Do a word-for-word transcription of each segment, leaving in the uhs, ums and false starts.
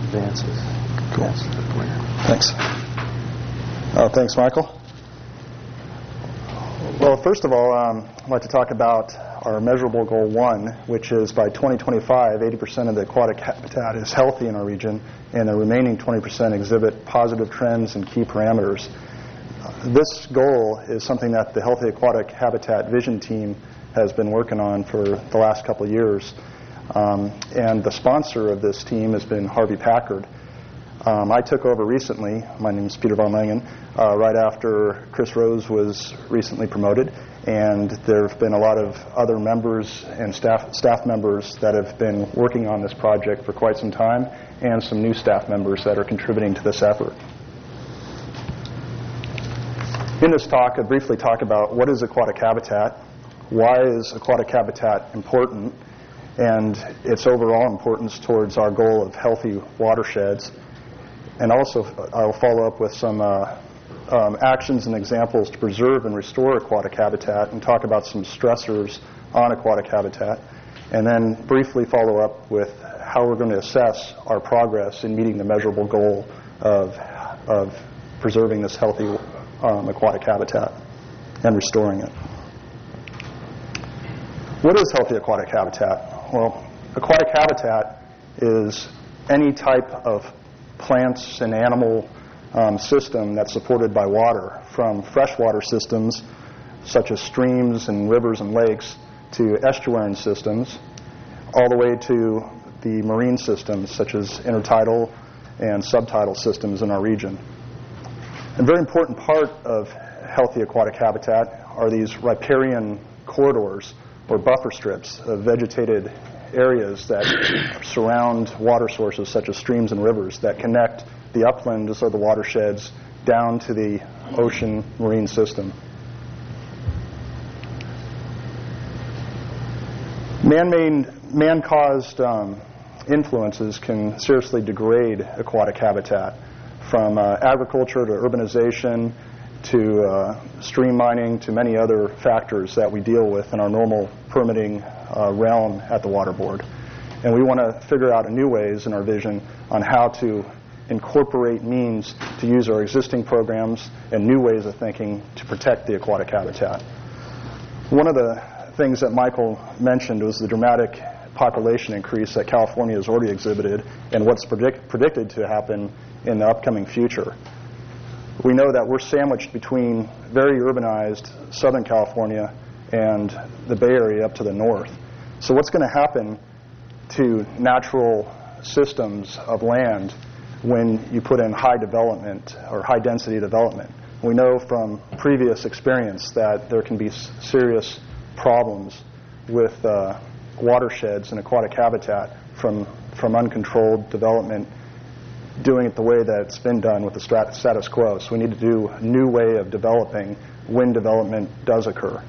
advances. Cool. That's the plan. Thanks. Uh, thanks, Michael. Well, first of all, um, I'd like to talk about our measurable goal one, which is by twenty twenty-five, eighty percent of the aquatic habitat is healthy in our region, and the remaining twenty percent exhibit positive trends and key parameters. Uh, this goal is something that the Healthy Aquatic Habitat Vision team has been working on for the last couple of years. Um, and the sponsor of this team has been Harvey Packard. Um, I took over recently. My name is Peter Von Langen, uh, right after Chris Rose was recently promoted. And there have been a lot of other members and staff staff members that have been working on this project for quite some time, and some new staff members that are contributing to this effort. In this talk, I briefly talk about what is aquatic habitat, why is aquatic habitat important, and its overall importance towards our goal of healthy watersheds. And also, I'll follow up with some uh, um, actions and examples to preserve and restore aquatic habitat, and talk about some stressors on aquatic habitat. And then briefly follow up with how we're going to assess our progress in meeting the measurable goal of, of preserving this healthy um, aquatic habitat and restoring it. What is healthy aquatic habitat? Well, aquatic habitat is any type of plants and animal um, system that's supported by water, from freshwater systems such as streams and rivers and lakes to estuarine systems, all the way to the marine systems such as intertidal and subtidal systems in our region. A very important part of healthy aquatic habitat are these riparian corridors, or buffer strips of vegetated areas that surround water sources such as streams and rivers that connect the uplands of the watersheds down to the ocean marine system. Man-made, man-caused um, influences can seriously degrade aquatic habitat, from uh, agriculture to urbanization to uh, stream mining to many other factors that we deal with in our normal permitting uh, realm at the Water Board. And we want to figure out new ways in our vision on how to incorporate means to use our existing programs and new ways of thinking to protect the aquatic habitat. One of the things that Michael mentioned was the dramatic population increase that California has already exhibited and what's predict- predicted to happen in the upcoming future. We know that we're sandwiched between very urbanized Southern California and the Bay Area up to the north. So what's going to happen to natural systems of land when you put in high development or high density development? We know from previous experience that there can be s- serious problems with uh, watersheds and aquatic habitat from, from uncontrolled development, doing it the way that it's been done with the strat- status quo. So we need to do a new way of developing when development does occur.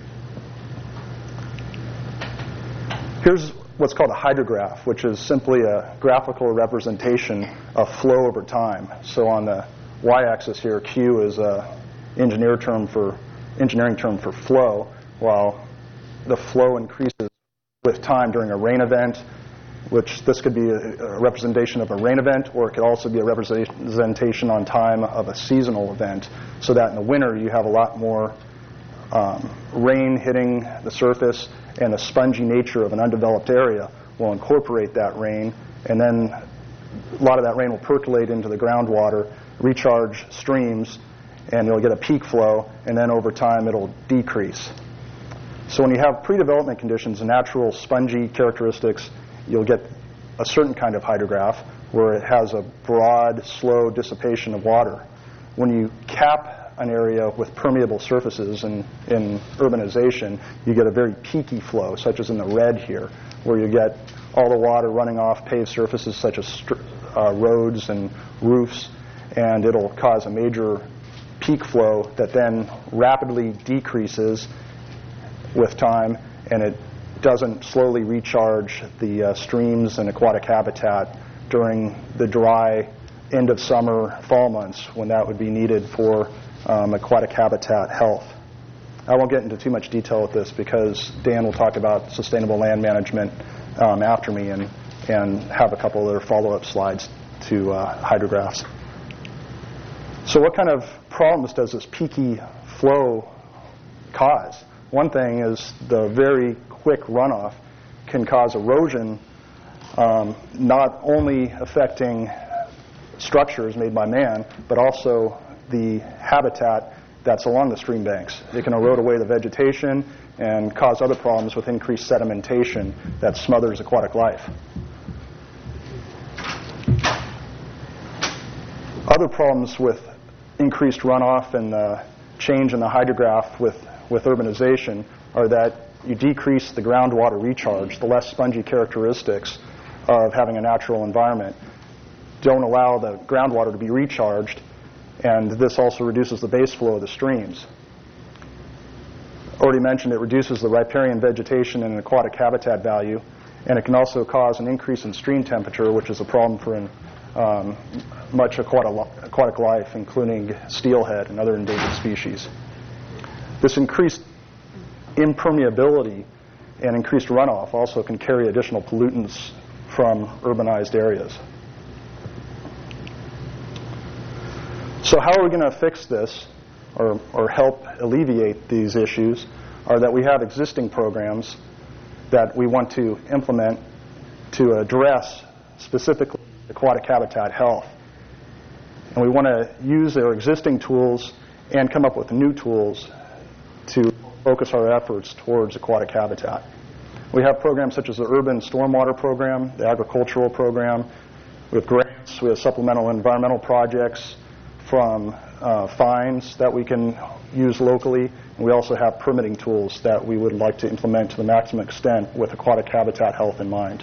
Here's what's called a hydrograph, which is simply a graphical representation of flow over time. So on the y-axis here, Q is an engineer term for, engineering term for flow, while the flow increases with time during a rain event, which this could be a, a representation of a rain event, or it could also be a representation on time of a seasonal event, so that in the winter you have a lot more um, rain hitting the surface, and the spongy nature of an undeveloped area will incorporate that rain, and then a lot of that rain will percolate into the groundwater, recharge streams, and you'll get a peak flow, and then over time it'll decrease. So when you have pre-development conditions and natural spongy characteristics, you'll get a certain kind of hydrograph where it has a broad, slow dissipation of water. When you cap an area with permeable surfaces in, in urbanization, you get a very peaky flow, such as in the red here, where you get all the water running off paved surfaces such as st- uh, roads and roofs, and it'll cause a major peak flow that then rapidly decreases with time, and it doesn't slowly recharge the uh, streams and aquatic habitat during the dry end of summer, fall months, when that would be needed for um, aquatic habitat health. I won't get into too much detail with this because Dan will talk about sustainable land management um, after me and, and have a couple other follow-up slides to uh, hydrographs. So what kind of problems does this peaky flow cause? One thing is the very quick runoff can cause erosion, um, not only affecting structures made by man, but also the habitat that's along the stream banks. It can erode away the vegetation and cause other problems with increased sedimentation that smothers aquatic life. Other problems with increased runoff and the change in the hydrograph with, with urbanization are that you decrease the groundwater recharge. The less spongy characteristics of having a natural environment don't allow the groundwater to be recharged, and this also reduces the base flow of the streams. Already mentioned, it reduces the riparian vegetation and aquatic habitat value, and it can also cause an increase in stream temperature, which is a problem for an, um, much aquatic, aquatic life, including steelhead and other endangered species. This increased impermeability and increased runoff also can carry additional pollutants from urbanized areas. So how are we going to fix this or, or help alleviate these issues? Are that we have existing programs that we want to implement to address specifically aquatic habitat health. And we want to use our existing tools and come up with new tools to focus our efforts towards aquatic habitat. We have programs such as the Urban Stormwater Program, the Agricultural Program. We have grants, we have supplemental environmental projects from uh, fines that we can use locally. And we also have permitting tools that we would like to implement to the maximum extent with aquatic habitat health in mind.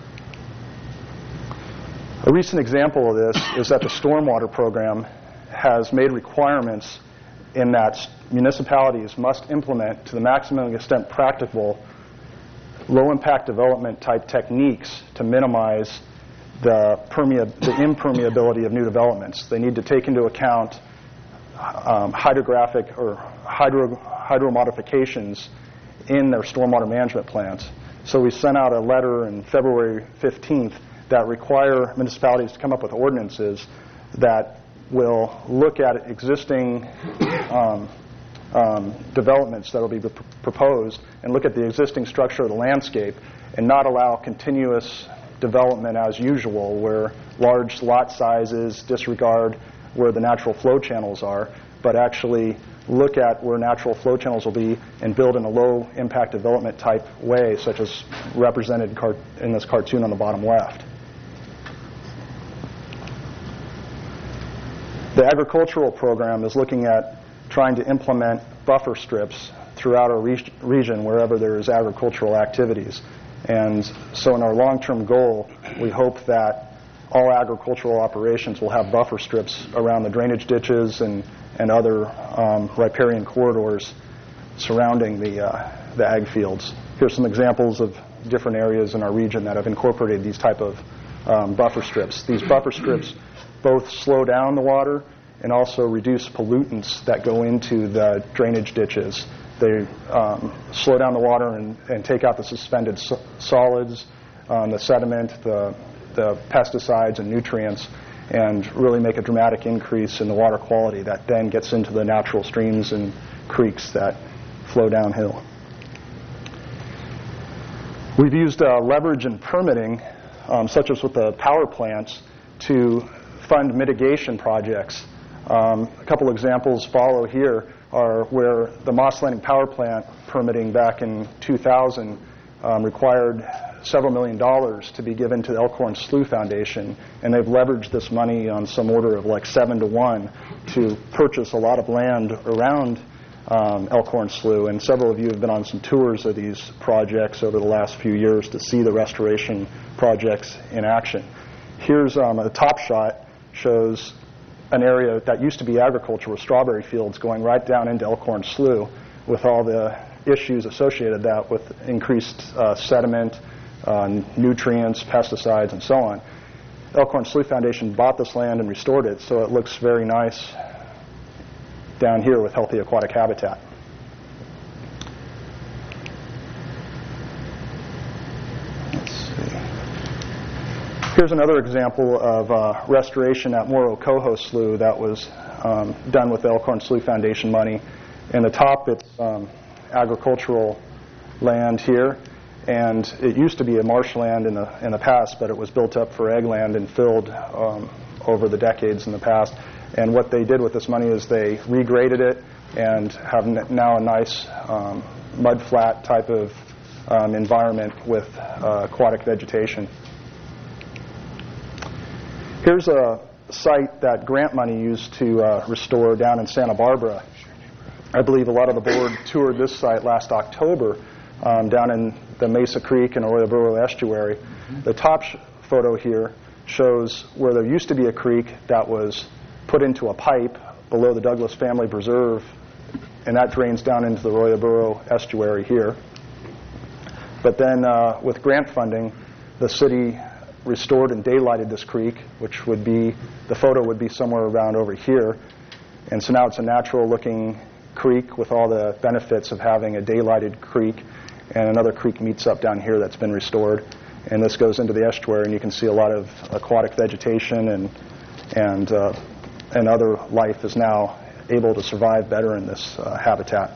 A recent example of this is that the Stormwater Program has made requirements in that municipalities must implement to the maximum extent practicable low-impact development type techniques to minimize the, permea- the impermeability of new developments. They need to take into account um, hydrographic or hydro, hydro modifications in their stormwater management plans. So we sent out a letter on February fifteenth that require municipalities to come up with ordinances that will look at existing um, um, developments that will be pr- proposed and look at the existing structure of the landscape and not allow continuous development as usual where large lot sizes disregard where the natural flow channels are, but actually look at where natural flow channels will be and build in a low impact development type way, such as represented car- in this cartoon on the bottom left. The agricultural program is looking at trying to implement buffer strips throughout our re- region wherever there is agricultural activities. And so in our long-term goal, we hope that all agricultural operations will have buffer strips around the drainage ditches and, and other um, riparian corridors surrounding the, uh, the ag fields. Here's some examples of different areas in our region that have incorporated these type of um, buffer strips. These buffer strips both slow down the water and also reduce pollutants that go into the drainage ditches. They um, slow down the water and, and take out the suspended so- solids, um, the sediment, the, the pesticides and nutrients, and really make a dramatic increase in the water quality that then gets into the natural streams and creeks that flow downhill. We've used uh, leverage and permitting, um, such as with the power plants, to fund mitigation projects. Um, a couple examples follow here are where the Moss Landing Power Plant permitting back in two thousand um, required several million dollars to be given to the Elkhorn Slough Foundation, and they've leveraged this money on some order of like seven to one to purchase a lot of land around um, Elkhorn Slough, and several of you have been on some tours of these projects over the last few years to see the restoration projects in action. Here's um, a top shot, shows an area that used to be agriculture with strawberry fields going right down into Elkhorn Slough with all the issues associated with that with increased uh, sediment, uh, nutrients, pesticides, and so on. Elkhorn Slough Foundation bought this land and restored it, so it looks very nice down here with healthy aquatic habitat. Let's see. Here's another example of uh, restoration at Moro Coho Slough that was um, done with the Elkhorn Slough Foundation money. In the top, it's um, agricultural land here, and it used to be a marshland in the in the past, but it was built up for ag land and filled um, over the decades in the past. And what they did with this money is they regraded it and have n- now a nice um, mud flat type of um, environment with uh, aquatic vegetation. Here's a site that grant money used to uh, restore down in Santa Barbara. I believe a lot of the board toured this site last October um, down in the Mesa Creek and Arroyo Burro estuary. Mm-hmm. The top sh- photo here shows where there used to be a creek that was put into a pipe below the Douglas Family Preserve, and that drains down into the Arroyo Burro estuary here. But then uh, with grant funding, the city restored and daylighted this creek, which would be, the photo would be somewhere around over here. And so now it's a natural-looking creek with all the benefits of having a daylighted creek, and another creek meets up down here that's been restored. And this goes into the estuary, and you can see a lot of aquatic vegetation, and and uh, and other life is now able to survive better in this uh, habitat.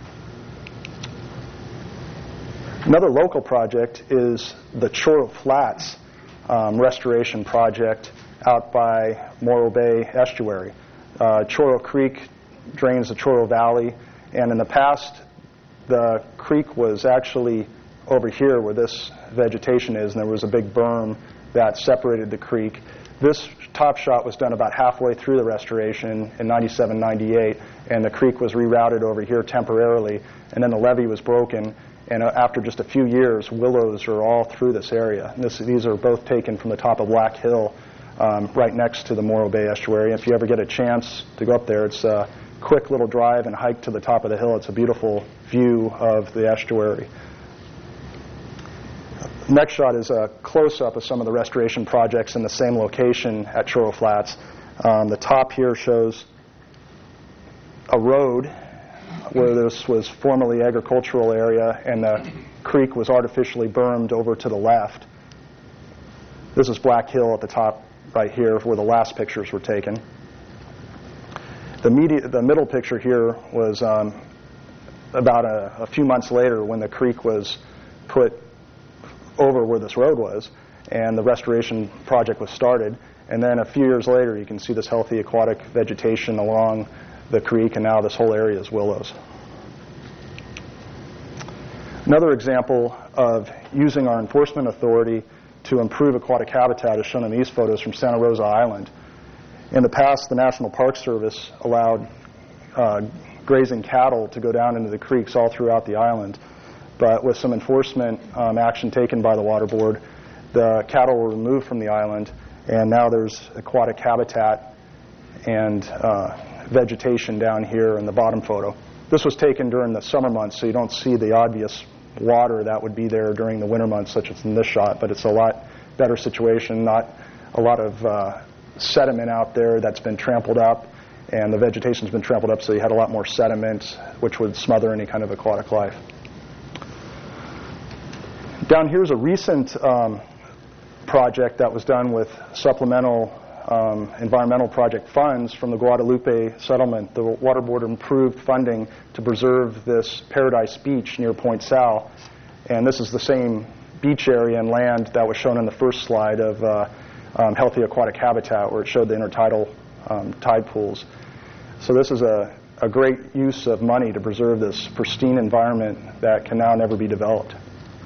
Another local project is the Choro Flats um, restoration project out by Morro Bay estuary. Uh, Choro Creek drains the Choro Valley, and in the past, the creek was actually over here where this vegetation is, and there was a big berm that separated the creek. This top shot was done about halfway through the restoration in ninety-seven ninety-eight, and the creek was rerouted over here temporarily, and then the levee was broken, and after just a few years, willows are all through this area. This, these are both taken from the top of Black Hill, um, right next to the Morro Bay estuary. If you ever get a chance to go up there, it's a quick little drive and hike to the top of the hill. It's a beautiful view of the estuary. Next shot is a close-up of some of the restoration projects in the same location at Choro Flats. Um, the top here shows a road where this was formerly agricultural area, and the creek was artificially bermed over to the left. This is Black Hill at the top right here where the last pictures were taken. The, media, the middle picture here was um, about a, a few months later when the creek was put over where this road was, and the restoration project was started. And then a few years later, you can see this healthy aquatic vegetation along the creek, and now this whole area is willows. Another example of using our enforcement authority to improve aquatic habitat is shown in these photos from Santa Rosa Island. In the past, the National Park Service allowed uh, grazing cattle to go down into the creeks all throughout the island. But with some enforcement um, action taken by the Water Board, the cattle were removed from the island, and now there's aquatic habitat and uh, vegetation down here in the bottom photo. This was taken during the summer months, so you don't see the obvious water that would be there during the winter months, such as in this shot, but it's a lot better situation, not a lot of uh, sediment out there that's been trampled up, and the vegetation's been trampled up, so you had a lot more sediment, which would smother any kind of aquatic life. Down here is a recent um, project that was done with supplemental um, environmental project funds from the Guadalupe settlement. The Water Board improved funding to preserve this Paradise Beach near Point Sal, and this is the same beach area and land that was shown in the first slide of uh, um, healthy aquatic habitat, where it showed the intertidal um, tide pools. So this is a, a great use of money to preserve this pristine environment that can now never be developed.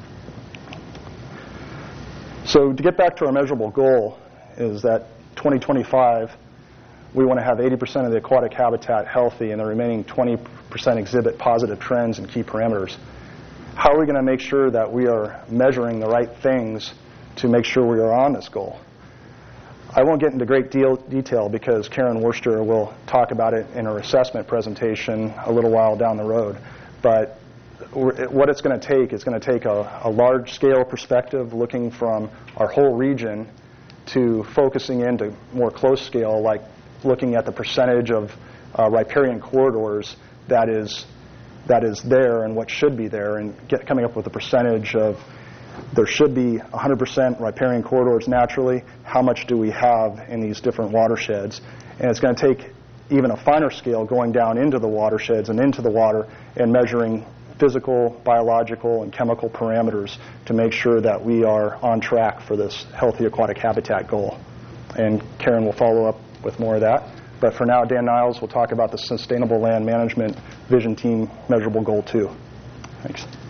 So to get back to our measurable goal is that twenty twenty-five, we want to have eighty percent of the aquatic habitat healthy and the remaining twenty percent exhibit positive trends and key parameters. How are we going to make sure that we are measuring the right things to make sure we are on this goal? I won't get into great deal, detail because Karen Worcester will talk about it in her assessment presentation a little while down the road. But what it's going to take is going to take a, a large-scale perspective looking from our whole region to focusing into more close scale, like looking at the percentage of uh, riparian corridors that is that is there and what should be there, and get, coming up with a percentage of There should be one hundred percent riparian corridors naturally. How much do we have in these different watersheds? And it's going to take even a finer scale going down into the watersheds and into the water and measuring physical, biological, and chemical parameters to make sure that we are on track for this healthy aquatic habitat goal. And Karen will follow up with more of that. But for now, Dan Niles will talk about the Sustainable Land Management Vision Team Measurable Goal two. Thanks.